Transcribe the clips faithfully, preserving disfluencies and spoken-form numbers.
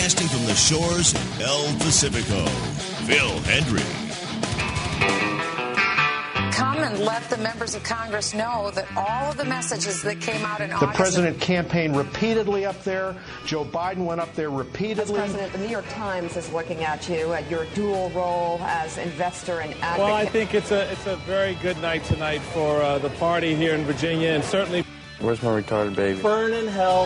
Broadcasting from the shores of El Pacifico, Phil Hendry. Come and let the members of Congress know that all of the messages that came out in the August... The president campaigned repeatedly up there. Joe Biden went up there repeatedly. As President, the New York Times is looking at you, at your dual role as investor and advocate. Well, I think it's a it's a very good night tonight for uh, the party here in Virginia, and certainly... Where's my retarded baby? Burn in hell.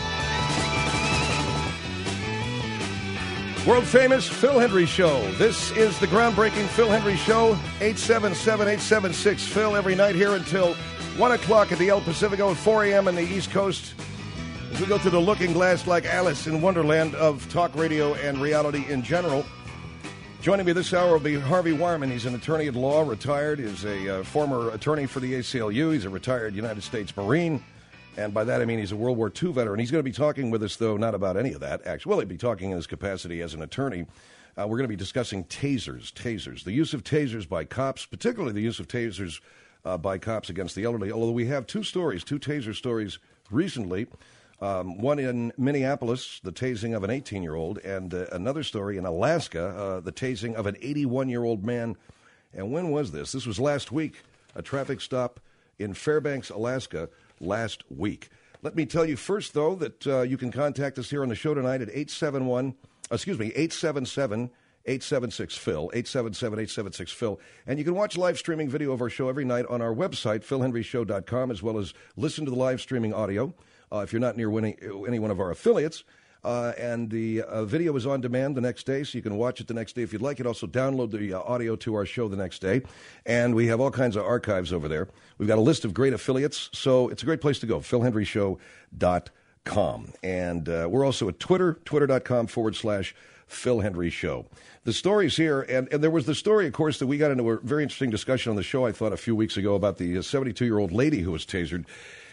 World famous Phil Hendry Show. This is the groundbreaking Phil Hendry Show. eight seven seven, eight seven six, Phil every night here until one o'clock at the El Pacifico and four a.m. on the East Coast. As we go through the looking glass like Alice in Wonderland of talk radio and reality in general. Joining me this hour will be Harvey Wireman. He's an attorney at law, retired. He's a uh, former attorney for the A C L U. He's a retired United States Marine. And by that, I mean he's a World War Two veteran. He's going to be talking with us, though, not about any of that, actually. Well, he'll be talking in his capacity as an attorney. Uh, we're going to be discussing tasers, tasers, the use of tasers by cops, particularly the use of tasers uh, by cops against the elderly, although we have two stories, two taser stories recently. Um, one in Minneapolis, the tasing of an eighteen-year-old, and uh, another story in Alaska, uh, the tasing of an eighty-one-year-old man. And when was this? This was last week, a traffic stop in Fairbanks, Alaska, last week. Let me tell you first, though, that uh, you can contact us here on the show tonight at eight seven one, excuse me, eight seven seven, eight seven six, Phil, eight seven seven, eight seven six, Phil. And you can watch live streaming video of our show every night on our website, phil henry show dot com, as well as listen to the live streaming audio uh, if you're not near any, any one of our affiliates. Uh, and the uh, video is on demand the next day, so you can watch it the next day if you'd like it. Also, download the uh, audio to our show the next day. And we have all kinds of archives over there. We've got a list of great affiliates, so it's a great place to go, phil henry show dot com. And uh, we're also at Twitter, twitter.com forward slash Phil Hendry Show. The story's here, and, and there was the story, of course, that we got into a very interesting discussion on the show, I thought, a few weeks ago about the seventy-two-year-old lady who was tasered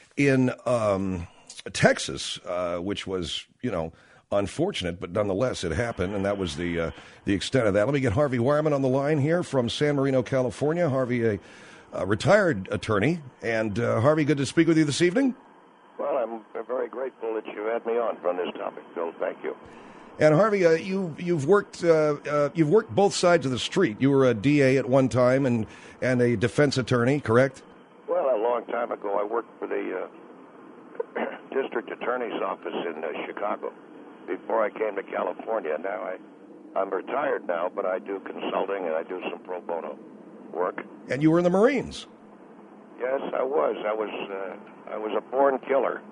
in um, Texas, uh, which was, you know, unfortunate, but nonetheless it happened, and that was the uh, the extent of that. Let me get Harvey Wireman on the line here from San Marino, California. Harvey, a, a retired attorney. And uh, Harvey, good to speak with you this evening. Well, I'm very grateful that you had me on from this topic, Phil. Thank you. And Harvey, uh, you you've worked uh, uh, you've worked both sides of the street. You were a D A at one time and and a defense attorney, correct? Well, a long time ago, I worked for the uh, district attorney's office in uh, Chicago before I came to California. Now I I'm retired now, but I do consulting and I do some pro bono work. And you were in the Marines. Yes, I was. I was. Uh, I was a born killer.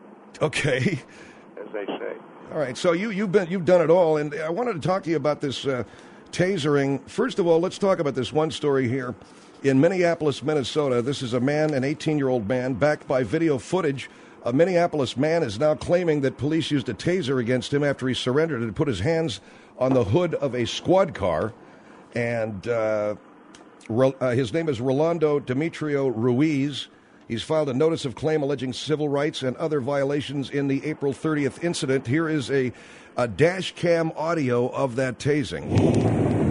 Okay. As they say. All right. So you you've been you've done it all, and I wanted to talk to you about this uh, tasering. First of all, let's talk about this one story here in Minneapolis, Minnesota. This is a man, an eighteen-year-old man, backed by video footage. A Minneapolis man is now claiming that police used a taser against him after he surrendered and put his hands on the hood of a squad car. And uh, uh, his name is Rolando Demetrio Ruiz. He's filed a notice of claim alleging civil rights and other violations in the April thirtieth incident. Here is a, a dash cam audio of that tasing.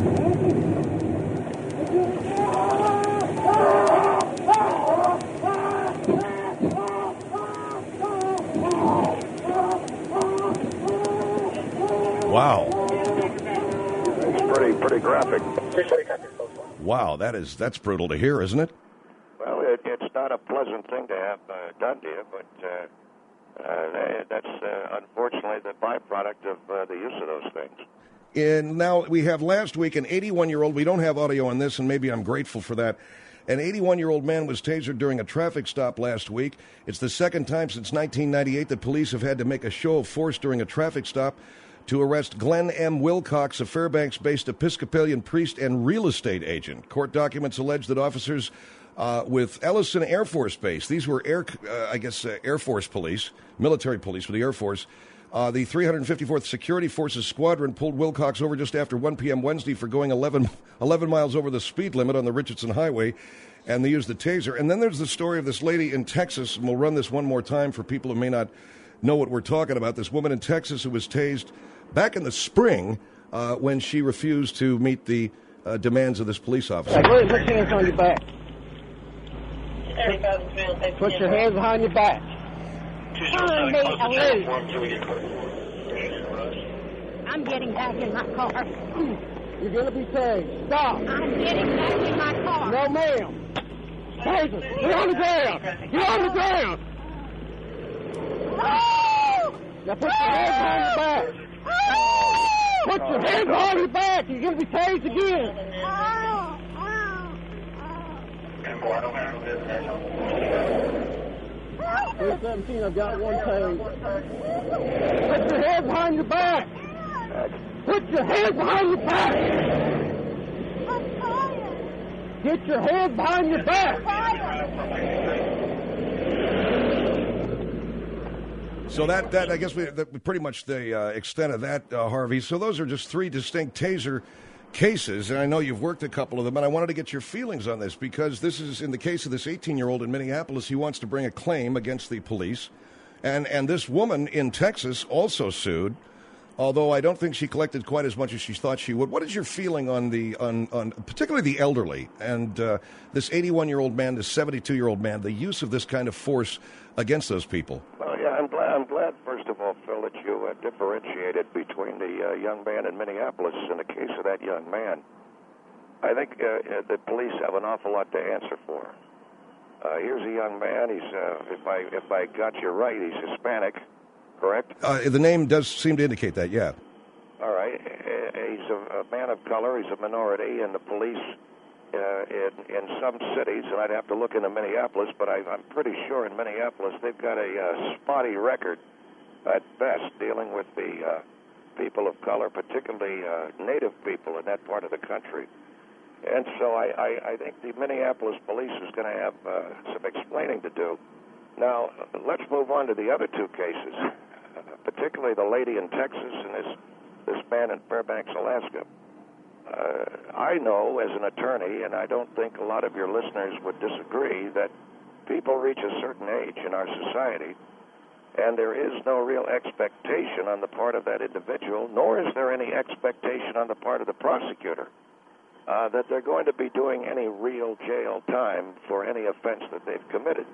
Wow. It's pretty pretty graphic. Wow, that is that's brutal to hear, isn't it? Well, it, it's not a pleasant thing to have uh, done to you, but uh, uh, that's uh, unfortunately the byproduct of uh, the use of those things. And now we have last week an eighty-one-year-old. We don't have audio on this, and maybe I'm grateful for that. An eighty-one-year-old man was tasered during a traffic stop last week. It's the second time since nineteen ninety-eight that police have had to make a show of force during a traffic stop to arrest Glenn M. Wilcox, a Fairbanks-based Episcopalian priest and real estate agent. Court documents allege that officers uh, with Ellison Air Force Base, these were, air, uh, I guess, uh, Air Force police, military police for the Air Force, uh, the three hundred fifty-fourth Security Forces Squadron pulled Wilcox over just after one p.m. Wednesday for going eleven, eleven miles over the speed limit on the Richardson Highway, and they used the taser. And then there's the story of this lady in Texas, and we'll run this one more time for people who may not know what we're talking about. This woman in Texas who was tased back in the spring uh, when she refused to meet the uh, demands of this police officer. Go ahead, put your hands on your back. Put your hands behind your back. I'm I'm getting back in my car. You're going to be tased. Stop. I'm getting back in my car. No, ma'am. Taser. Get on the ground. Get on the ground. Now put your hands behind your back. Put your hands behind your back. You're going to be tased again. three seventeen, I've got one tase. Put your hands behind your back. Put your hands behind your back. Get your hands behind your back. So that, that I guess we that pretty much the uh, extent of that, uh, Harvey. So those are just three distinct taser cases, and I know you've worked a couple of them, and I wanted to get your feelings on this because this is in the case of this eighteen-year-old in Minneapolis. He wants to bring a claim against the police, and and this woman in Texas also sued, although I don't think she collected quite as much as she thought she would. What is your feeling on the on, on particularly the elderly and uh, this eighty-one-year-old man, this seventy-two-year-old man, the use of this kind of force against those people? Well, yeah, I'm glad. I'm glad, first of all, Phil, that you uh, differentiated between the uh, young man in Minneapolis. In the case of that young man, I think uh, the police have an awful lot to answer for. Uh, here's a young man. He's, uh, if I if I got you right, he's Hispanic, correct? Uh, the name does seem to indicate that. Yeah. All right. He's a, a man of color. He's a minority, and the police. Uh, in, in some cities, and I'd have to look into Minneapolis, but I, I'm pretty sure in Minneapolis they've got a uh, spotty record at best dealing with the uh, people of color, particularly uh, Native people in that part of the country. And so I, I, I think the Minneapolis police is going to have uh, some explaining to do. Now, let's move on to the other two cases, particularly the lady in Texas and this, this man in Fairbanks, Alaska. Uh, I know as an attorney, and I don't think a lot of your listeners would disagree, that people reach a certain age in our society, and there is no real expectation on the part of that individual, nor is there any expectation on the part of the prosecutor, uh, that they're going to be doing any real jail time for any offense that they've committed.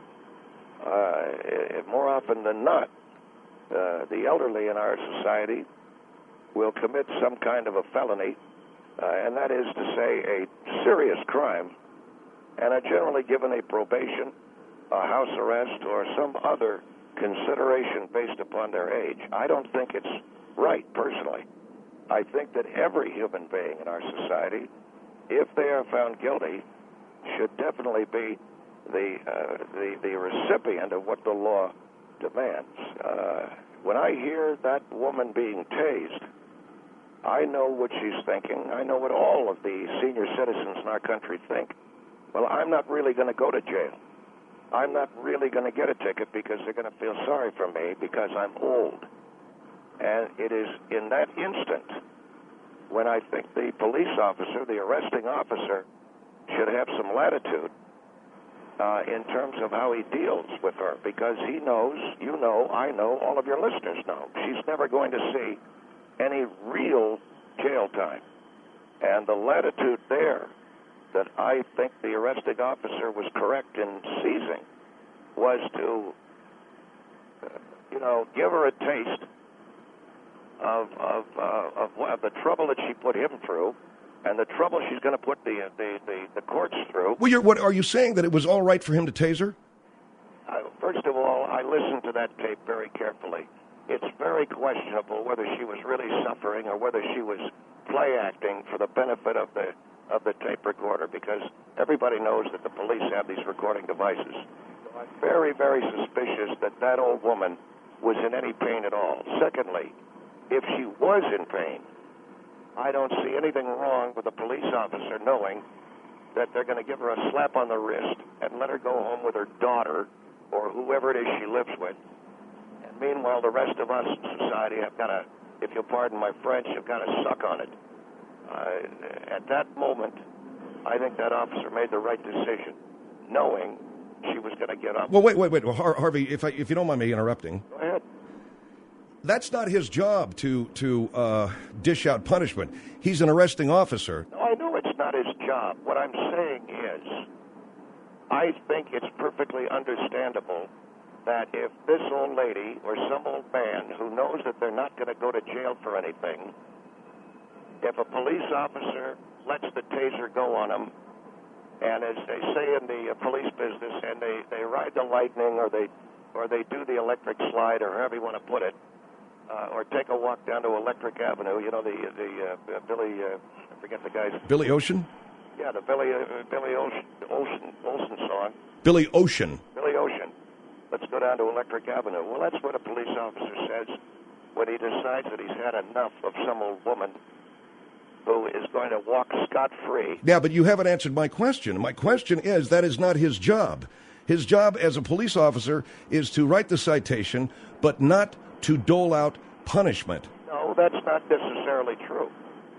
Uh, more often than not, uh, the elderly in our society will commit some kind of a felony, Uh, and that is to say a serious crime, and are generally given a probation, a house arrest, or some other consideration based upon their age. I don't think it's right, personally. I think that every human being in our society, if they are found guilty, should definitely be the uh, the, the recipient of what the law demands. Uh, when I hear that woman being tased, I know what she's thinking. I know what all of the senior citizens in our country think. Well, I'm not really going to go to jail. I'm not really going to get a ticket because they're going to feel sorry for me because I'm old. And it is in that instant when I think the police officer, the arresting officer, should have some latitude uh, in terms of how he deals with her, because he knows, you know, I know, all of your listeners know, she's never going to see any real jail time. And the latitude there that I think the arresting officer was correct in seizing was to, uh, you know, give her a taste of of, uh, of of the trouble that she put him through, and the trouble she's going to put the, the, the, the courts through. Well, you're, what are you saying, that it was all right for him to tase her? Uh, first of all, I listened to that tape very carefully. It's very questionable whether she was really suffering or whether she was play acting for the benefit of the of the tape recorder, because everybody knows that the police have these recording devices. So I'm very, very suspicious that that old woman was in any pain at all. Secondly, if she was in pain, I don't see anything wrong with a police officer knowing that they're going to give her a slap on the wrist and let her go home with her daughter or whoever it is she lives with. Meanwhile, the rest of us in society have got to, if you'll pardon my French, have got to suck on it. Uh, at that moment, I think that officer made the right decision, knowing she was going to get up. Well, wait, wait, wait. Well, Har- Harvey, if I, if you don't mind me interrupting. Go ahead. That's not his job to, to uh, dish out punishment. He's an arresting officer. No, I know it's not his job. What I'm saying is, I think it's perfectly understandable that if this old lady or some old man who knows that they're not going to go to jail for anything, if a police officer lets the taser go on them, and as they say in the uh, police business, and they, they ride the lightning or they or they do the electric slide or however you want to put it, uh, or take a walk down to Electric Avenue, you know, the the uh, Billy, uh, I forget the guy's... Billy Ocean? Yeah, the Billy, uh, Billy Ocean, Ocean, Olsen song. Billy Ocean. Billy Ocean. Let's go down to Electric Avenue. Well, that's what a police officer says when he decides that he's had enough of some old woman who is going to walk scot-free. Yeah, but you haven't answered my question. My question is, that is not his job. His job as a police officer is to write the citation, but not to dole out punishment. No, that's not necessarily true.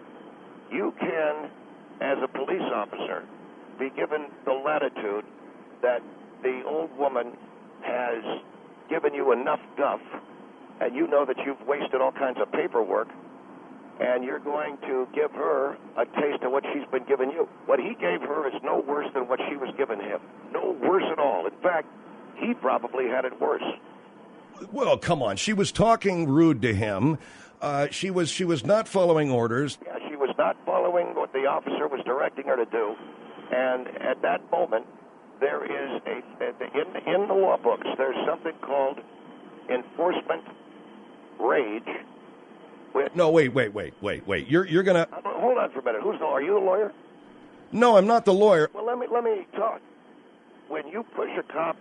You can, as a police officer, be given the latitude that the old woman has given you enough guff, and you know that you've wasted all kinds of paperwork, and you're going to give her a taste of what she's been giving you. What he gave her is no worse than what she was giving him. No worse at all. In fact, he probably had it worse. Well, come on. She was talking rude to him. Uh, she was she was not following orders. Yeah, she was not following what the officer was directing her to do. And at that moment, there is a, in, in the law books, there's something called enforcement rage. With, no, wait, wait, wait, wait, wait. You're you're gonna hold on for a minute. Who's the? Are you a lawyer? No, I'm not the lawyer. Well, let me let me talk. When you push a cop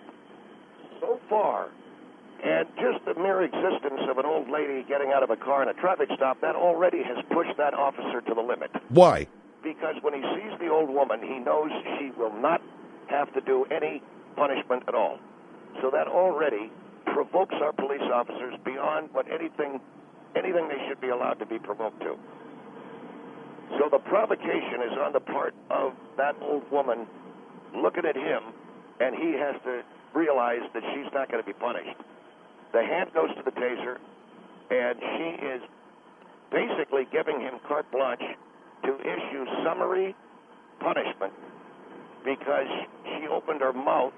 so far, and just the mere existence of an old lady getting out of a car in a traffic stop, that already has pushed that officer to the limit. Why? Because when he sees the old woman, he knows she will not have to do any punishment at all. So that already provokes our police officers beyond what anything. anything they should be allowed to be provoked to. So the provocation is on the part of that old woman looking at him, and he has to realize that she's not going to be punished. The hand goes to the taser, and she is basically giving him carte blanche to issue summary punishment because she opened her mouth.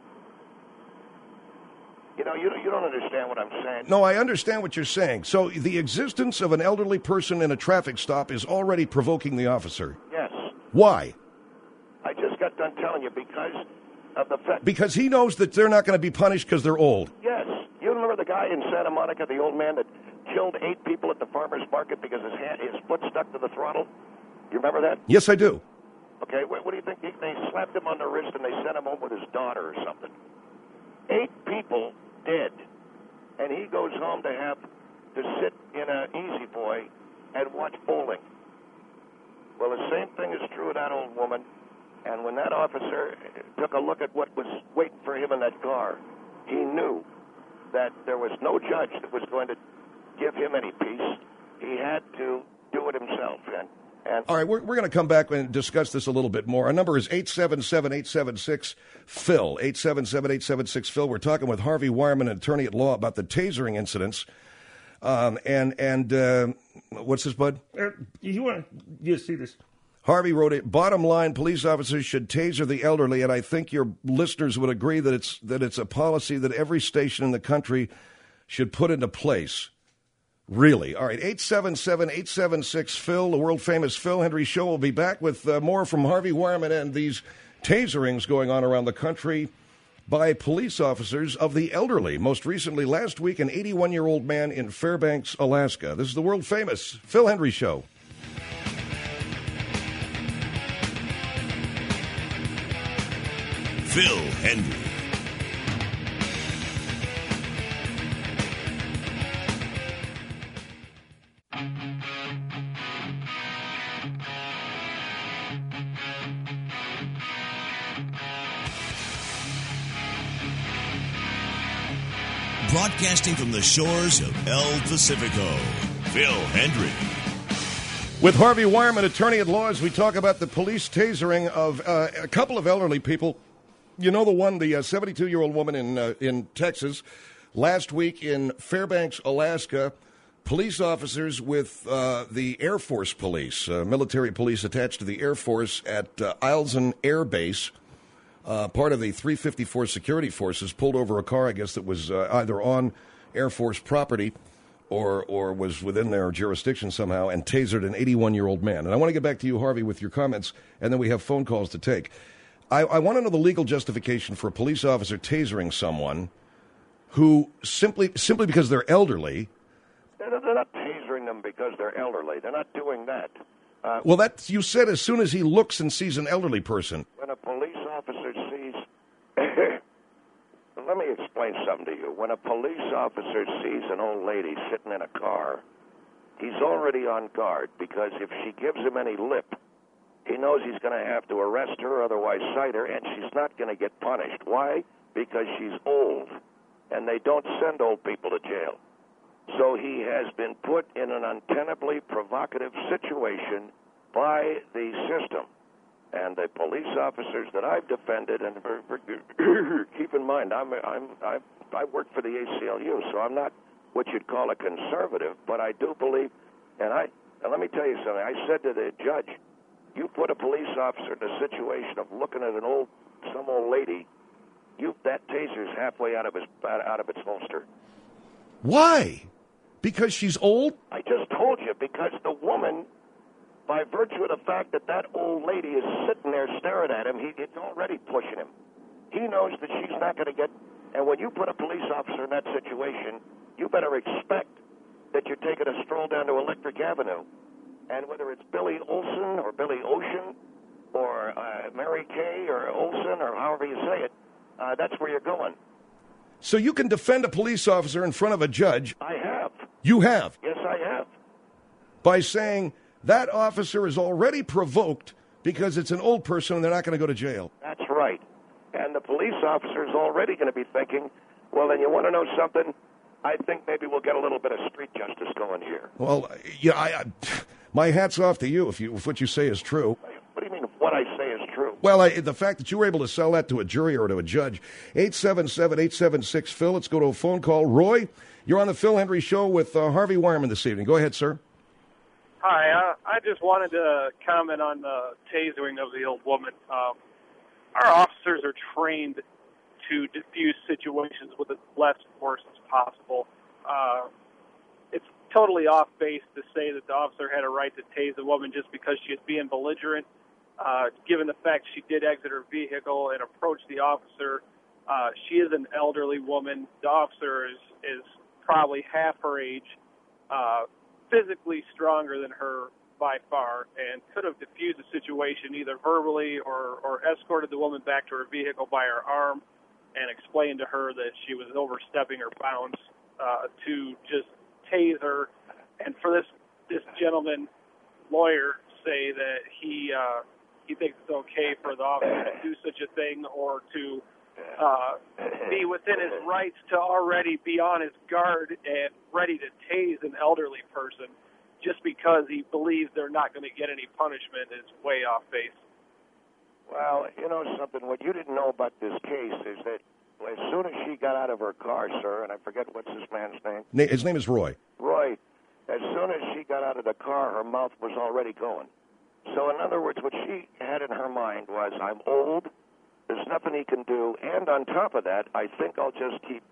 You know, you, you don't understand what I'm saying. No, I understand what you're saying. So the existence of an elderly person in a traffic stop is already provoking the officer. Yes. Why? I just got done telling you because of the fact... Because he knows that they're not going to be punished because they're old. Yes. You remember the guy in Santa Monica, the old man that killed eight people at the farmer's market because his hand, his foot stuck to the throttle? You remember that? Yes, I do. Okay, what, what do you think? They slapped him on the wrist and they sent him home with his daughter or something. Eight people dead, and he goes home to have to sit in an Easy Boy and watch bowling. Well, the same thing is true of that old woman, and when that officer took a look at what was waiting for him in that car, he knew that there was no judge that was going to give him any peace. He had to do it himself, and And All right, we're, we're going to come back and discuss this a little bit more. Our number is eight seven seven, eight seven six, P H I L, eight seven seven, eight seven six, P H I L. We're talking with Harvey Wireman, an attorney at law, about the tasering incidents. Um, and, and uh, what's this, bud? Uh, you want to see this? Harvey wrote it, bottom line, police officers should taser the elderly, and I think your listeners would agree that it's that it's a policy that every station in the country should put into place. Really? All right, eight seven seven, eight seven six, P H I L, the world-famous Phil Hendrie Show. Will be back with uh, more from Harvey Wireman and these taserings going on around the country by police officers of the elderly. Most recently, last week, an eighty-one-year-old man in Fairbanks, Alaska. This is the world-famous Phil Hendrie Show. Phil Hendrie. Broadcasting from the shores of El Pacifico, Phil Hendrie. With Harvey Wireman, attorney at law, as we talk about the police tasering of uh, a couple of elderly people. You know the one, the uh, seventy-two-year-old woman in uh, in Texas. Last week in Fairbanks, Alaska, police officers with uh, the Air Force Police, uh, military police attached to the Air Force at uh, Eielson Air Base, uh, part of the three fifty-four security forces pulled over a car, I guess, that was uh, either on Air Force property or or was within their jurisdiction somehow, and tasered an eighty-one-year-old man. And I want to get back to you, Harvey, with your comments, and then we have phone calls to take. I, I want to know the legal justification for a police officer tasering someone who simply simply because they're elderly. They're they're not tasering them because they're elderly. They're not doing that. Uh, well, that you said as soon as he looks and sees an elderly person. When a police officer sees... Let me explain something to you. When a police officer sees an old lady sitting in a car, he's already on guard, because if she gives him any lip, he knows he's going to have to arrest her, otherwise cite her, and she's not going to get punished. Why? Because she's old, and they don't send old people to jail. So he has been put in an untenably provocative situation by the system. And the police officers that I've defended, and keep in mind, I'm, I'm, I, I work for the A C L U, so I'm not what you'd call a conservative, but I do believe, and I, and let me tell you something, I said to the judge, you put a police officer in a situation of looking at an old, some old lady, you, that taser's halfway out of his, out of its holster. Why? Because she's old? I just told you, because the woman, by virtue of the fact that that old lady is sitting there staring at him, he, it's already pushing him. He knows that she's not going to get... And when you put a police officer in that situation, you better expect that you're taking a stroll down to Electric Avenue. And whether it's Billy Olson or Billy Ocean or uh, Mary Kay or Olson or however you say it, uh, that's where you're going. So you can defend a police officer in front of a judge. I have. You have? Yes, I have. By saying that officer is already provoked because it's an old person and they're not going to go to jail. That's right. And the police officer is already going to be thinking, well, then you want to know something? I think maybe we'll get a little bit of street justice going here. Well, yeah, I, I, my hat's off to you if, you if what you say is true. What do you mean if what I say is true? Well, I, the fact that you were able to sell that to a jury or to a judge. eight seven seven, eight seven six, Phil. Let's go to a phone call. Roy, you're on the Phil Hendry Show with uh, Harvey Wireman this evening. Go ahead, sir. Hi, uh, I just wanted to comment on the tasering of the old woman. Um, our officers are trained to diffuse situations with as less force as possible. Uh, it's totally off base to say that the officer had a right to tase a woman just because she was being belligerent. Uh, given the fact she did exit her vehicle and approach the officer, uh, she is an elderly woman. The officer is, is probably half her age, uh, physically stronger than her by far, and could have diffused the situation either verbally or, or escorted the woman back to her vehicle by her arm and explained to her that she was overstepping her bounds, uh, to just tase her. And for this, this gentleman lawyer say that he, uh, he thinks it's okay for the officer to do such a thing or to uh, be within his rights to already be on his guard and ready to tase an elderly person just because he believes they're not going to get any punishment is way off base. Well, you know something, what you didn't know about this case is that as soon as she got out of her car, sir, and I forget what's this man's name? Na- his name is Roy. Roy. As soon as she got out of the car, her mouth was already going. So, in other words, what she had in her mind was, I'm old, there's nothing he can do, and on top of that, I think I'll just keep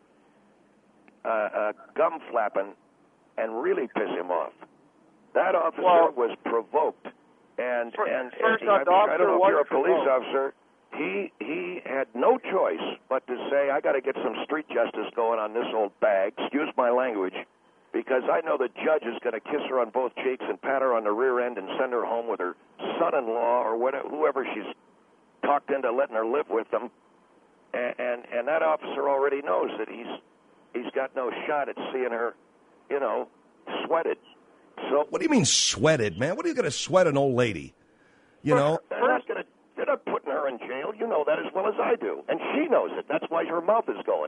uh, uh, gum flapping and really piss him off. That officer well, was provoked. And, for, and, first and off, the I, I don't know if you're a police provoked. officer. He he had no choice but to say, I got to get some street justice going on this old bag, excuse my language, because I know the judge is going to kiss her on both cheeks and pat her on the rear end and send her home with her son-in-law or whatever, whoever she's talked into letting her live with them. And, and, and that officer already knows that he's he's got no shot at seeing her, you know, sweated. So what do you mean sweated, man? What are you going to sweat an old lady? You know? They're not going to... They're not putting her in jail. You know that as well as I do. And she knows it. That's why her mouth is going.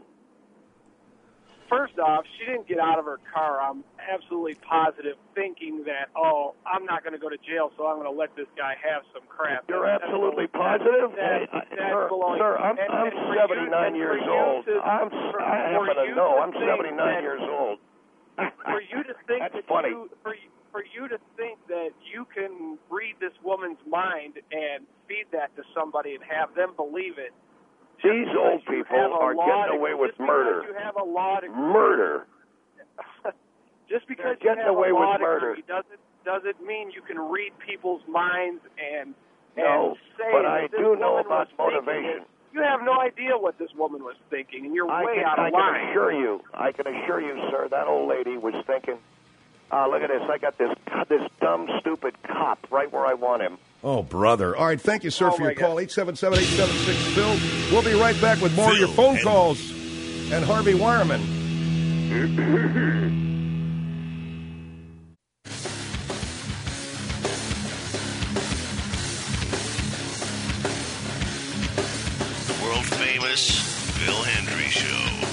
First off, she didn't get out of her car, I'm absolutely positive, thinking that, oh, I'm not going to go to jail, so I'm going to let this guy have some crap. You're that's, absolutely that's, positive? That's, that's, that's sir, baloney. sir, I'm, and, I'm and seventy-nine you, years you old. To, I'm, for, I happen to know I'm seventy-nine that, years old. For you to think That's that funny. you... For, For you to think that you can read this woman's mind and feed that to somebody and have them believe it These old people are getting away with murder. You have a law degree. Murder. Just because They're you getting have away a law with murder. degree doesn't doesn't mean you can read people's minds and No, and say but that I this do know woman about was motivation. thinking. You have no idea what this woman was thinking, and you're I way can, out of I line. can assure you, I can assure you, sir, that old lady was thinking, ah, look at this, I got this this dumb, stupid cop right where I want him. Oh, brother. All right, thank you, sir, Oh, for your my God. call. eight seven seven, eight seven six, Phil. We'll be right back with more of your Phil phone and- calls. And Harvey Wireman. The world famous Phil Hendry Show.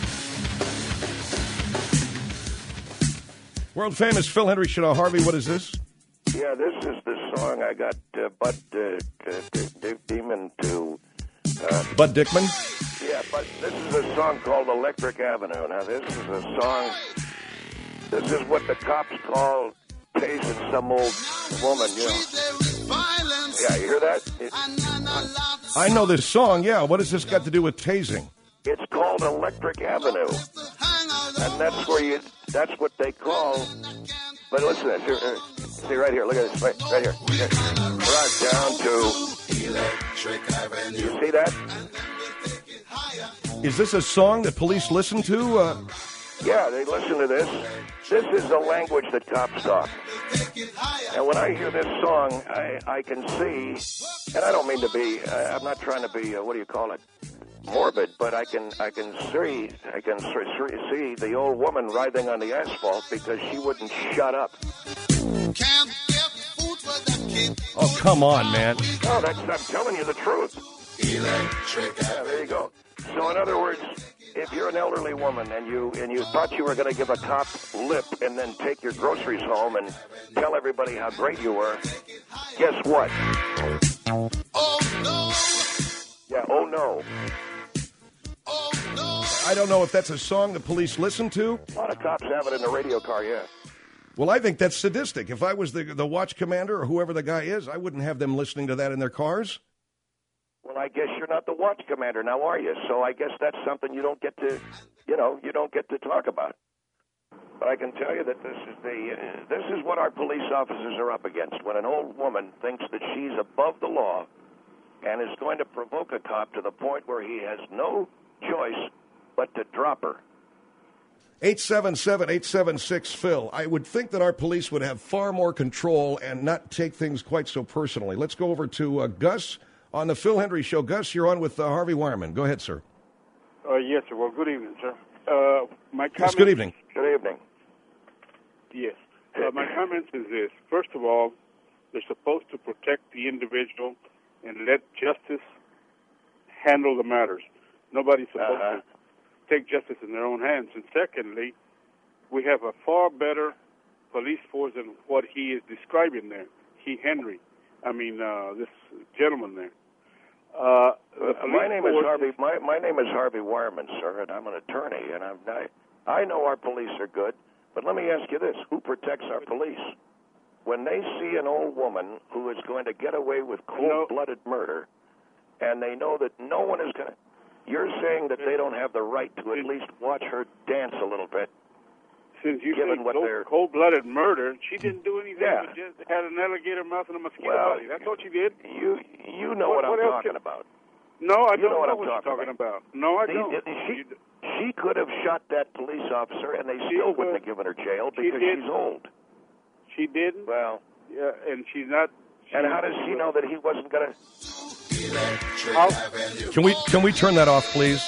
World famous Phil Hendry Show. Harvey, what is this? Yeah, this is the song I got uh, Bud uh, uh, D- Demon to. Uh, Bud Dickman? yeah, but this is a song called Electric Avenue. Now, this is a song. This is what the cops call tasing some old woman. You know. Yeah, you hear that? It, I know this song, yeah. What has this got to do with tasing? it's called Electric Avenue, and that's where you. That's what they call. But listen to this. Here, here. See right here. Look at this. Right, right here. here. Right down to Electric Avenue. You see that? Is this a song that police listen to? Uh, Yeah, they listen to this. This is the language that cops talk. And when I hear this song, I, I can see, and I don't mean to be, I, I'm not trying to be, uh, what do you call it, morbid, but I can I can see I can see, see the old woman writhing on the asphalt because she wouldn't shut up. oh, come on, man. Oh, that's, I'm telling you the truth. Electric. Yeah, there you go. So in other words, if you're an elderly woman and you and you thought you were going to give a cop lip and then take your groceries home and tell everybody how great you were, guess what? Oh, no. Yeah, oh no. Oh, no. I don't know if that's a song the police listen to. A lot of cops have it in the radio car, yeah. Well, I think that's sadistic. If I was the the watch commander or whoever the guy is, I wouldn't have them listening to that in their cars. Well, I guess you're not the watch commander now, are you? So I guess that's something you don't get to, you know, you don't get to talk about. But I can tell you that this is the uh, this is what our police officers are up against. When an old woman thinks that she's above the law and is going to provoke a cop to the point where he has no choice but to drop her. eight seven seven, eight seven six, Phil. I would think that our police would have far more control and not take things quite so personally. Let's go over to uh, Gus on the Phil Hendry Show. Gus, you're on with uh, Harvey Wireman. Go ahead, sir. Uh, yes, sir. Well, good evening, sir. Uh, my Yes, good evening. Good evening. Yes. Uh, my comments is this. First of all, they're supposed to protect the individual and let justice handle the matters. Nobody's supposed Uh-huh. to take justice in their own hands. And secondly, we have a far better police force than what he is describing there. He, Henry. I mean, uh, this gentleman there. Uh, the Uh, my police name is force- Harvey. My, my name is Harvey Wireman, sir, and I'm an attorney. And I'm, I I know our police are good, but let me ask you this: who protects our police? When they see an old woman who is going to get away with cold-blooded murder, and they know that no one is going to, you're saying that they don't have the right to at least watch her dance a little bit. Since you given say what cold, they're- cold-blooded murder, she didn't do anything Yeah. but just had an alligator mouth and a mosquito Well, body. That's what she did. You you know What- what, what I'm else talking can- about. No, I You don't know what I'm what you're talking talking about. No, I See, don't. She, she could have shot that police officer, and they still wouldn't have given her jail She because did. she's old. She didn't. Well, yeah, and she's not. and how does she know that he wasn't going to? How, Can we can we turn that off, please?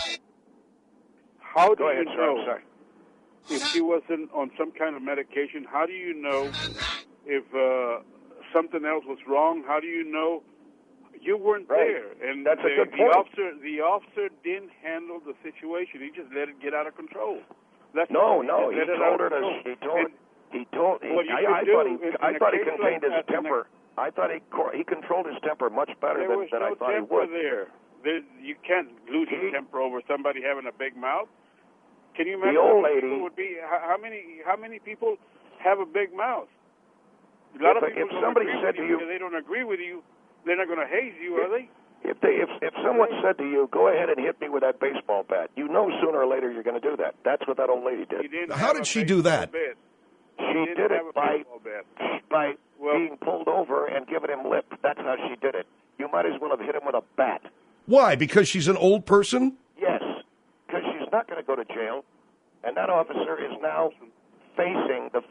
how do Go ahead, you sir. know I'm sorry. if she wasn't on some kind of medication? How do you know if uh, something else was wrong? How do you know? You weren't Right. there, and That's a the, good the point. officer the officer didn't handle the situation. He just let it get out of control. That's No, all. no, just he let it out told of her to. control. He told. And He told. He, what you I, should I do thought he. in- I in a thought he case contained like his that, in a- temper. I thought he co- he controlled his temper much better There than, was than no I thought he temper would. there. there. You can't lose your He- temper over somebody having a big mouth. Can you The imagine old how many lady- people would be? How, how many? How many people have a big mouth? A lot If- of people if don't somebody agree said with to you you- because they don't agree with you, they're not going to haze you, are they? If they, if if someone said to you, "Go ahead and hit me with that baseball bat," you know sooner or later you're going to do that. That's what that old lady did. How did she do that? She did it by by well, being pulled over and giving him lip. That's how she did it. You might as well have hit him with a bat. Why? Because she's an old person? Yes, because she's not going to go to jail, and that officer is now facing the.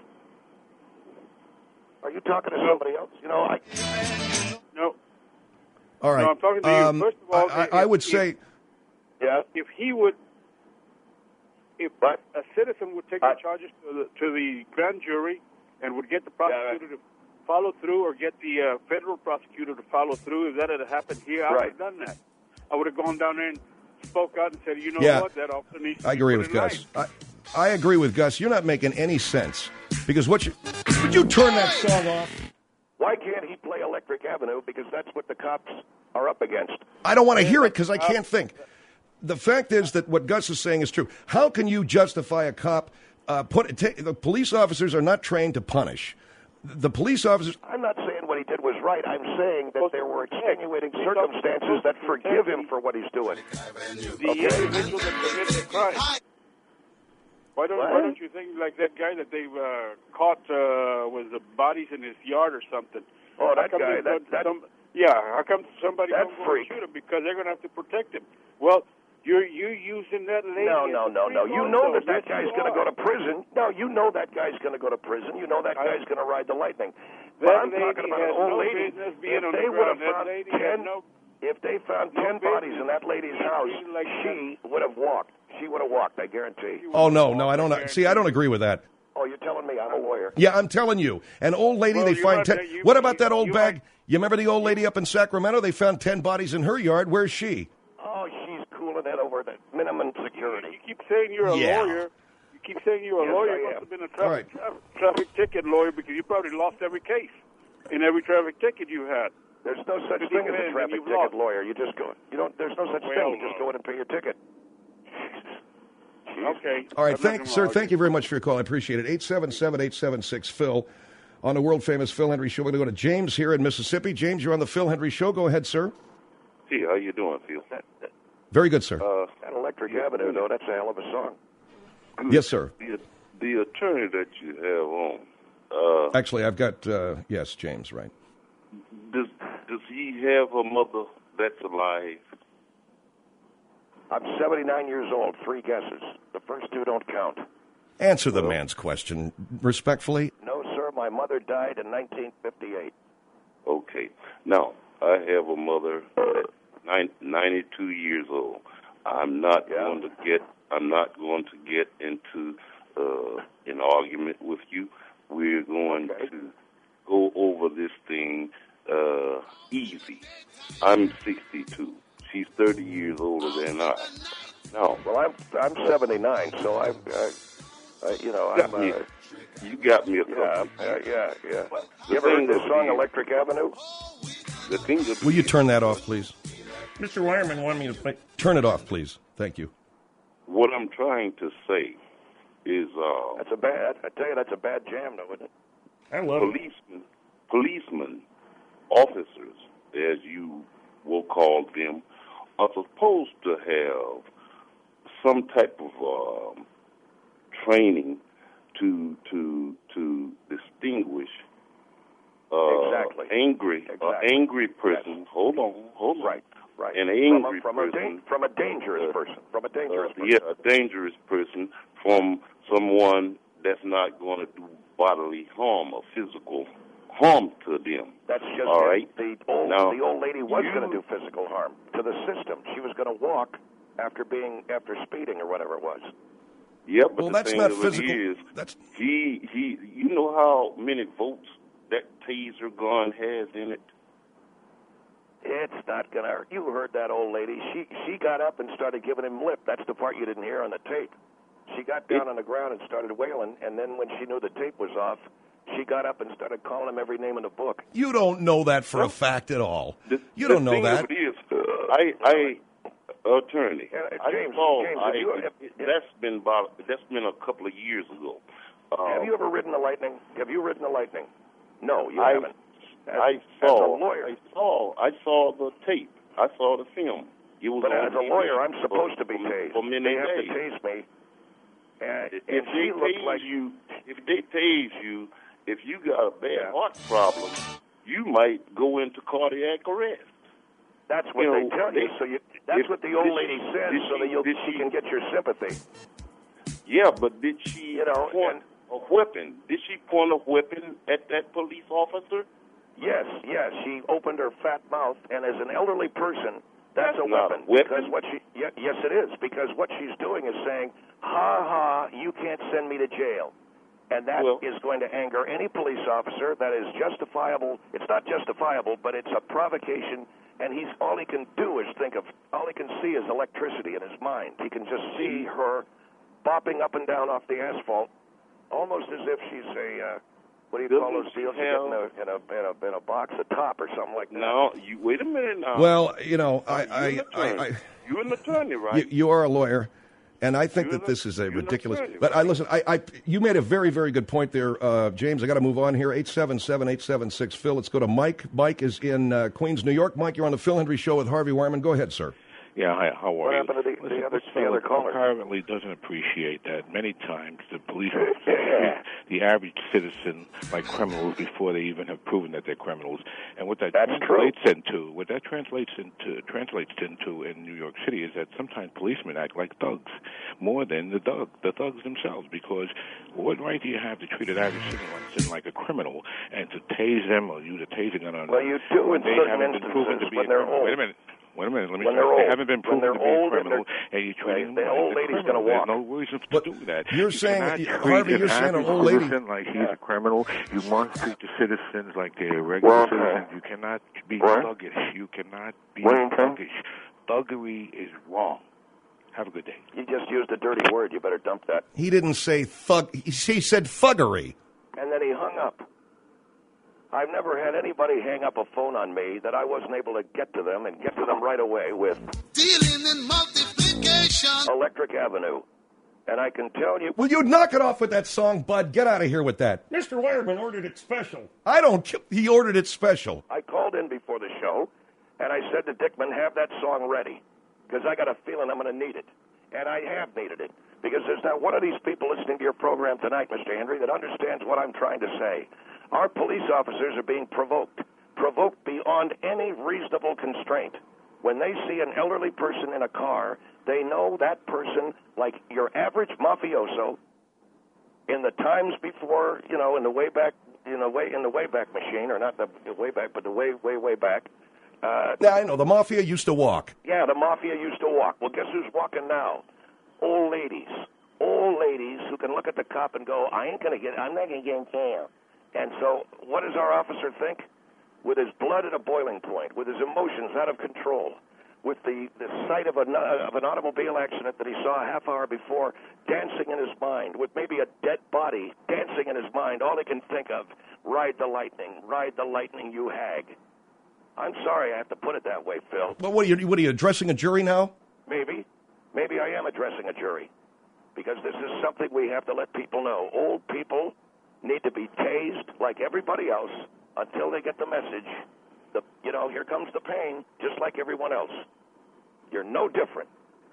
Are you talking to somebody else? You know, I. No. All right. No, I'm talking to um, you. First of all, I, if, I would if, say. Yeah. If he would, if what? a citizen would take uh, the charges to the to the grand jury and would get the prosecutor yeah, right. to follow through, or get the uh, federal prosecutor to follow through, if that had happened here, I right. would have done that. I would have gone down there and spoke out and said, you know yeah. what, that officer needs to I agree with Gus. I, I agree with Gus. You're not making any sense. Because what you... Would you turn that song off? Why can't he play Electric Avenue? Because that's what the cops are up against. I don't want to hear it because I can't think. The fact is that what Gus is saying is true. How can you justify a cop... Uh, put t- the police officers are not trained to punish. The police officers... I'm not saying what he did was right. I'm saying that there were extenuating circumstances that forgive him for what he's doing. The okay? individual that committed the crime. Why don't, why don't you think like that guy that they uh, caught uh, with the bodies in his yard or something? Oh, that guy. That, that, some, yeah, how come somebody that don't go freak. and shoot him? Because they're going to have to protect him. Well... You're you using that lady? No, no, no, no. You know that that guy's going to go to prison. No, you know that guy's going to go to prison. You know that guy's going to ride the lightning. But I'm talking about an old lady. If they would have found ten, if they found ten bodies in that lady's house, she would have walked. She would have walked. I guarantee. Oh no, no, I don't. See, I don't agree with that. Oh, you're telling me I'm a lawyer? Yeah, I'm telling you. An old lady, well, they find ten. You, what about that old you bag? You remember the old lady up in Sacramento? They found ten bodies in her yard. Where's she? Oh, she's cooling it over the minimum security. You keep saying you're a yeah. lawyer. You keep saying you're a yes, lawyer. I You must am. have been a traffic, right. traffic, traffic ticket lawyer because you probably lost every case in every traffic ticket you had. There's no such thing as a traffic ticket lost. lawyer. You just go. You don't. There's no such well, thing. You just go in and pay your ticket. Okay. All right, thank, sir. Thank you very much for your call. I appreciate it. eight seven seven, eight seven six, Phil on the world famous Phil Hendry Show. We're going to go to James here in Mississippi. James, you're on the Phil Hendry Show. Go ahead, sir. Hey, how you doing, Phil? That, that, Very good, sir. Uh, that Electric Avenue, though, that's a hell of a song. Good. Yes, sir. The, the attorney that you have on. Uh, Actually, I've got, uh, yes, James, right. Does does he have a mother that's alive? I'm seventy-nine years old. Three guesses. The first two don't count. Answer the man's question respectfully. No, sir. My mother died in nineteen fifty-eight. Okay. Now, I have a mother that's ninety-two years old. I'm not yeah. going to get. I'm not going to get into uh, an argument with you. We're going okay. to go over this thing uh, easy. I'm sixty-two. She's thirty years older than I. Now, well, I'm I'm seventy-nine, so I've, I, I, you know, I'm. Me, uh, you got me a couple. Yeah, uh, yeah, yeah. You ever heard this song, Electric Avenue? The thing that Will you turn that off, please? Mister Wireman wanted me to play. Turn it off, please. Thank you. What I'm trying to say is, uh, that's a bad. I tell you, that's a bad jam, though, isn't it? I love policemen, it. policemen, officers, as you will call them, are supposed to have some type of um, training to to to distinguish uh, exactly. angry exactly. uh, angry person. Yes. Hold on, hold on. Right, right. An angry from a, from person. A da- from a dangerous uh, person. From a dangerous uh, person. Yeah, a dangerous person from someone that's not going to do bodily harm or physical harm to them. That's just all it. right. The old now, the old lady was you, going to do physical harm to the system. She was going to walk after being after speeding or whatever it was. Yeah, but well, the that's thing not of physical. It is, that's he he. You know how many volts that taser gun has in it? It's not going to. You heard that old lady. She she got up and started giving him lip. That's the part you didn't hear on the tape. She got down it, on the ground and started wailing, and then when she knew the tape was off, she got up and started calling him every name in the book. You don't know that for no. a fact at all. The, you the don't know thing that. Of it is, uh, I, I, attorney, yeah, James, I saw, James, I, you, it, if, it, that's been about, that's been a couple of years ago. Uh, have you ever ridden the Lightning? Have you ridden the Lightning? No, you I, haven't. As, I saw. as a lawyer. I saw. I saw the tape. I saw the film. It was but on as a T V lawyer, I'm supposed for, to be tased. For many they have days. to tase me. And, If and they she looked tase like you, if they tase you, if you got a bad Yeah. heart problem, you might go into cardiac arrest. That's what You they know, tell you. they- So you, that's if- what the old did lady she- says, did so that she- you'll, did she she- can get your sympathy. Yeah, but did she You know, point and- a weapon? Did she point a weapon at that police officer? Yes, yes. She opened her fat mouth, and as an elderly person, that's, That's a not weapon. a weapon. Because what she, yeah, yes, it is. Because what she's doing is saying, "Ha ha, you can't send me to jail," and that Well- is going to anger any police officer. That is justifiable. It's not justifiable, but it's a provocation. And he's all he can do is think of. All he can see is electricity in his mind. He can just see her bopping up and down off the asphalt, almost as if she's a. Uh, What do you call those deals you get in a, in, a, in, a, in a box, a top or something like that? No, you wait a minute now. Well, you know, I, You're I, an I, attorney. I, You're an attorney, right? you, you are a lawyer, and I think You're that an- this is a you're an ridiculous. attorney, But I right? listen. I, I, you made a very, very good point there, uh, James. I got to move on here. Eight seven seven eight seven six Phil. Let's go to Mike. Mike is in uh, Queens, New York. Mike, you're on the Phil Henry Show with Harvey Wireman. Go ahead, sir. Yeah, hi, how are What you? happened to the, Listen, the other, this the fellow other caller? apparently doesn't appreciate that many times the police officers, the average citizen, like criminals before they even have proven that they're criminals. And what that That's translates into, what that translates into, translates into in New York City is that sometimes policemen act like thugs, more than the thug, the thugs themselves. Because what right do you have to treat an average citizen like a criminal and to tase them or use a tasing gun on them? Well, you do when in they certain haven't been proven to instances be when a they're criminal. old. Wait a minute. Wait a minute, let me When try. they're They old. haven't been When proven they're to be old a and criminal, and you're treating them the like old a lady's criminal. gonna walk. There's no reason to But do that. you're You saying- cannot you- treat Harvey, an you're saying an average old lady- citizen like he's a criminal. You must treat the citizens like they're regular Well, okay. citizens. You cannot be What? thuggish. You cannot be Wellington? thuggish. Thuggery is wrong. Have a good day. You just used a dirty word. You better dump that. He didn't say thug. He he said thuggery. And then he hung up. I've never had anybody hang up a phone on me that I wasn't able to get to them and get to them right away with Dealing in multiplication. Electric Avenue. And I can tell you, Will you knock it off with that song, Bud? Get out of here with that. Mister Wireman ordered it special. I don't. He ordered it special. I called in before the show, and I said to Dickman, have that song ready, because I got a feeling I'm going to need it. And I have needed it, because there's not one of these people listening to your program tonight, Mister Henry, that understands what I'm trying to say. Our police officers are being provoked, provoked beyond any reasonable constraint. When they see an elderly person in a car, they know that person, like your average mafioso, in the times before, you know, in the way back, in the way in the way back machine, or not the, the way back, but the way way way back. Uh, Yeah, I know. The mafia used to walk. yeah, the mafia used to walk. Well, guess who's walking now? Old ladies, old ladies who can look at the cop and go, "I ain't gonna get, I'm not gonna get in jail." And so, what does our officer think? With his blood at a boiling point, with his emotions out of control, with the, the sight of, a, of an automobile accident that he saw a half hour before dancing in his mind, with maybe a dead body dancing in his mind, all he can think of, ride the lightning, ride the lightning, you hag. I'm sorry I have to put it that way, Phil. Well, what are you? What are you addressing a jury now? Maybe. Maybe I am addressing a jury. Because this is something we have to let people know. Old people need to be tased like everybody else until they get the message. The, you know, here comes the pain, just like everyone else. You're no different.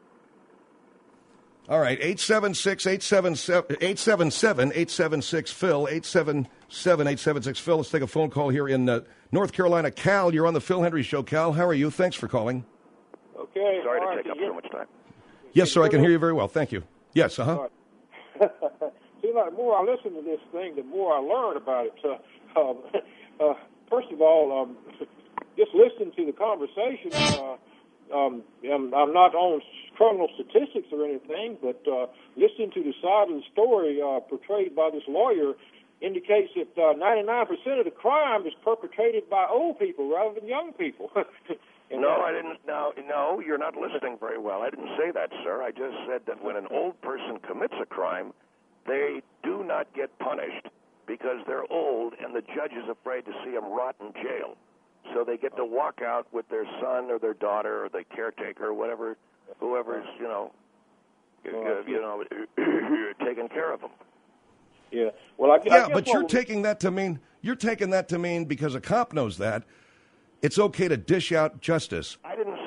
All right, eight seven six, eight seven seven, eight seven seven, eight seven six, Phil, eight seven seven, eight seven six, Phil. Let's take a phone call here in uh, North Carolina. Cal, you're on the Phil Henry Show. Cal, how are you? Thanks for calling. Okay. Sorry all to right, take up you- so much time. Yes, sir, I can hear you very well. Thank you. Yes, uh-huh. See, like, the more I listen to this thing, the more I learn about it. Uh, um, uh, first of all, um, just listening to the conversation, uh, um, I'm, I'm not on criminal statistics or anything, but uh, listening to the side of the story uh, portrayed by this lawyer indicates that uh, ninety-nine percent of the crime is perpetrated by old people rather than young people. And No, that- I didn't. No, no, you're not listening very well. I didn't say that, sir. I just said that when an old person commits a crime, they do not get punished because they're old and the judge is afraid to see them rot in jail. So they get to walk out with their son or their daughter or the caretaker or whatever, whoever's, you know, uh, you know, taking care of them. Yeah. Well, I, I Yeah, guess but you're what- taking that to mean you're taking that to mean because a cop knows that it's okay to dish out justice. I didn't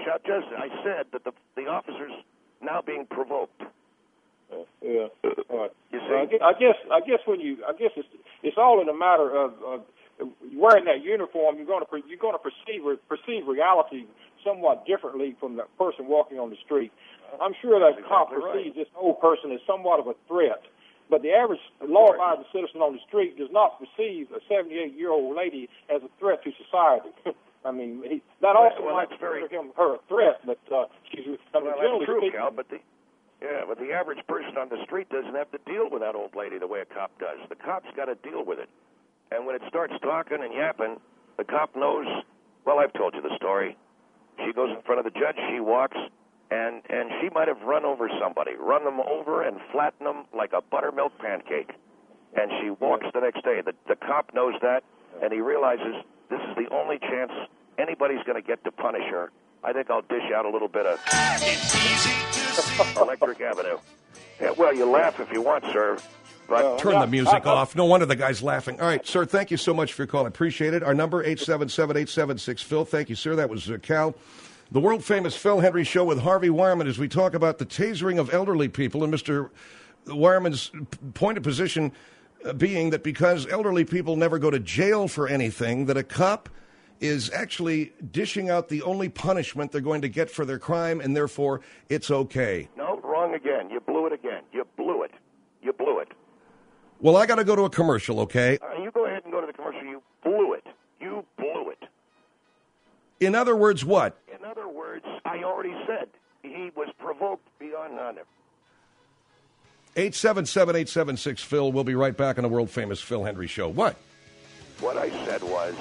out justice. I said that the the officers now being provoked. Uh, yeah. All right. You So I see? guess, I guess I guess when you I guess it's it's all in a matter of, of wearing that uniform. You're going to you're going to perceive perceive reality somewhat differently from the person walking on the street. I'm sure that That's cop exactly perceives this old person as somewhat of a threat, but the average law-abiding citizen on the street does not perceive a seventy-eight-year-old lady as a threat to society. I mean, he, that also well, might that's very- consider him her a threat, but uh, she's I mean, Well, generally that's true, speaking, Cal, but the yeah, but the average person on the street doesn't have to deal with that old lady the way a cop does. The cop's got to deal with it, and when it starts talking and yapping, the cop knows. Well, I've told you the story. She goes in front of the judge. She walks, and and she might have run over somebody, run them over and flatten them like a buttermilk pancake. And she walks the next day. The the cop knows that, and he realizes this is the only chance anybody's going to get to punish her. I think I'll dish out a little bit of Electric Avenue. Yeah, well, you laugh if you want, sir. But Turn the music off. No wonder the guy's laughing. All right, sir, thank you so much for your call. I appreciate it. Our number, eight seven seven, eight seven six, Phil. Thank you, sir. That was uh, Cal. The world-famous Phil Hendry Show with Harvey Wireman as we talk about the tasering of elderly people. And Mister Wireman's p- point of position uh, being that because elderly people never go to jail for anything, that a cop is actually dishing out the only punishment they're going to get for their crime, and therefore it's okay. No, wrong again. You blew it again. You blew it. You blew it. Well, I got to go to a commercial, okay? Uh, you go ahead and go to the commercial. You blew it. You blew it. In other words, what? In other words, I already said he was provoked beyond honor. eight seven seven, eight seven six, Phil. We'll be right back on the world-famous Phil Hendry Show. What? What I said was,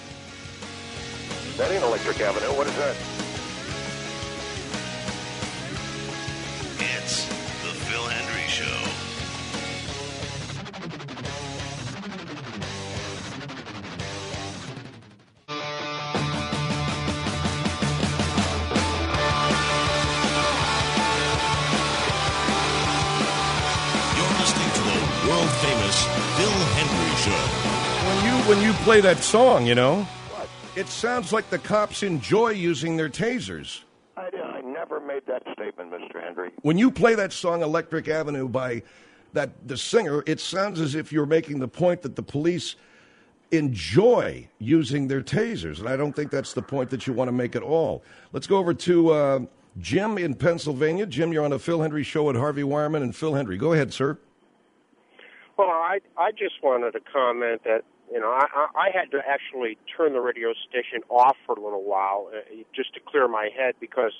that ain't Electric Avenue. What is that? It's the Phil Hendry Show. You're listening to the world-famous Phil Hendry Show. When you when you play that song, you know, it sounds like the cops enjoy using their tasers. I, I never made that statement, Mister Hendry. When you play that song Electric Avenue by that the singer, it sounds as if you're making the point that the police enjoy using their tasers, and I don't think that's the point that you want to make at all. Let's go over to uh, Jim in Pennsylvania. Jim, you're on the Phil Hendry Show with Harvey Wireman and Phil Hendry. Go ahead, sir. Well, I I just wanted to comment that, you know, I, I had to actually turn the radio station off for a little while uh, just to clear my head, because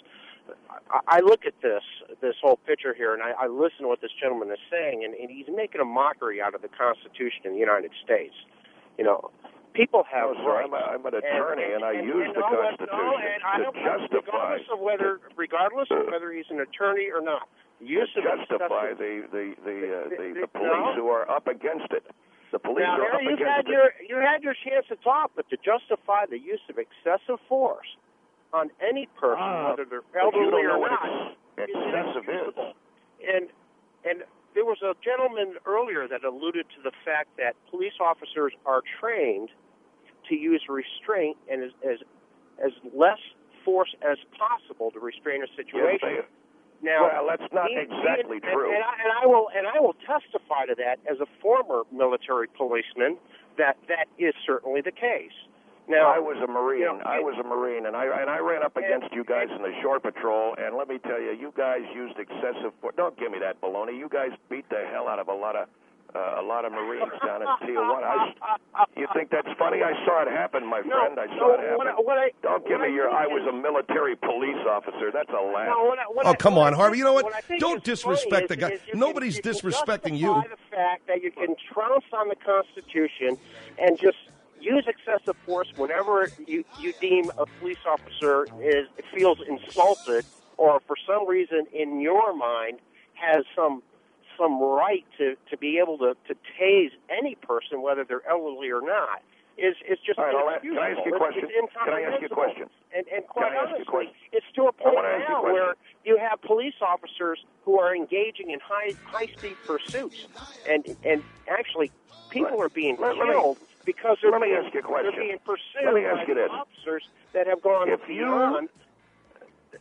I, I look at this this whole picture here, and I, I listen to what this gentleman is saying, and, and he's making a mockery out of the Constitution in the United States. You know, people have No, sir, rights. I'm, a, I'm an attorney, and, and, and I use and the no, Constitution no, and I to don't, justify regardless of whether, regardless of whether he's an attorney or not. Use to of justify excessive- the the the, uh, the, the no. police who are up against it. The police Now, are Harry, up you against had it. your you had your chance to talk, but to justify the use of excessive force on any person, Ah, whether they're but you elderly don't know or what not, ex- is excessive is. inexcusable. And and there was a gentleman earlier that alluded to the fact that police officers are trained to use restraint and as as, as less force as possible to restrain a situation. Yes, they, Now, well, that's not me- exactly me- true. And, and, I, and I will and I will testify to that as a former military policeman that that is certainly the case. Now, I was a Marine. you know, I was a Marine, and I and I ran up against you guys in the shore patrol. And let me tell you, you guys used excessive force. Don't give me that baloney. You guys beat the hell out of a lot of uh, a lot of Marines down in Tijuana. I, you think that's funny? I saw it happen, my No, friend. I saw no, it happen. what I- what I- Don't give what me I your. I think was a military police officer. That's a laugh. No, what I- what Oh, I- come what on, I Harvey. You know what? what I think Don't is disrespect the funny guy. is- is you Nobody's can, you can disrespecting you. justify the fact that you can trounce on the Constitution and just use excessive force whenever you, you deem a police officer is feels insulted, or for some reason in your mind has some some right to, to be able to, to tase any person, whether they're elderly or not, is is just All right, I'll ask- inexcusable. can I ask you a It's- question? It's Can I ask you a question? And, and quite Can I ask you a honestly, question? it's to a I point wanna ask you a now question. where you have police officers who are engaging in high high speed pursuits, and and actually people are being Let- let me- killed because they're let me being, ask you a question. they're being pursued Let me by ask you the this. officers that have gone If you- beyond.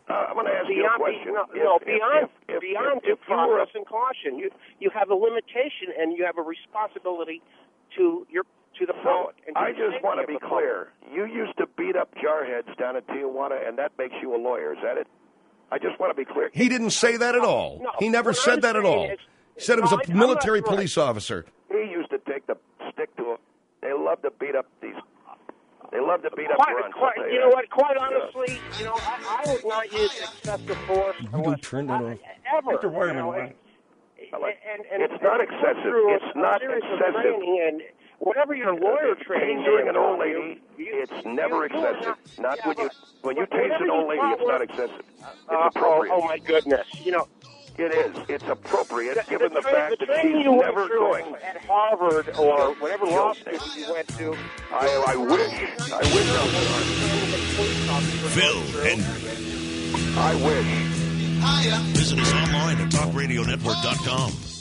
Uh, I'm going to ask you a beyond, question. No, If- no if- beyond if- if- beyond if- due if you were a- process and caution. You you have a limitation and you have a responsibility to your to the So public. And to I the just safety want to of be the public. clear. You used to beat up jarheads down in Tijuana, and that makes you a lawyer. Is that it? I just want to be clear. He didn't say that at all. No, He never what said I'm that at saying all. is- He said it was No, a I- I'm military not- right. police officer. He used to take the stick to a. They love to beat up these. They love to beat up Quite, grunts. quite, I'll tell you know that. what? Quite Yeah. honestly, you know, I, I would not use excessive force unless, turn that off. ever. Victor, wait a you know, minute. and, and, and, It's not and go excessive. through a- It's not a series of excessive. training and whatever your lawyer training Tasering is, an old you- lady, you- it's never you- you are excessive. not- Not yeah, when you but- when you but tase whatever an old you lady, thought it's not was- excessive. It's Uh, oh, appropriate. oh my goodness! You know, It is. It's appropriate, the, given the, tra- fact the that training she's you went never through going. at Harvard or whatever law school you went to. I, I wish. I wish I was. Phil Hendry. I wish. Visit us online at talk radio network dot com.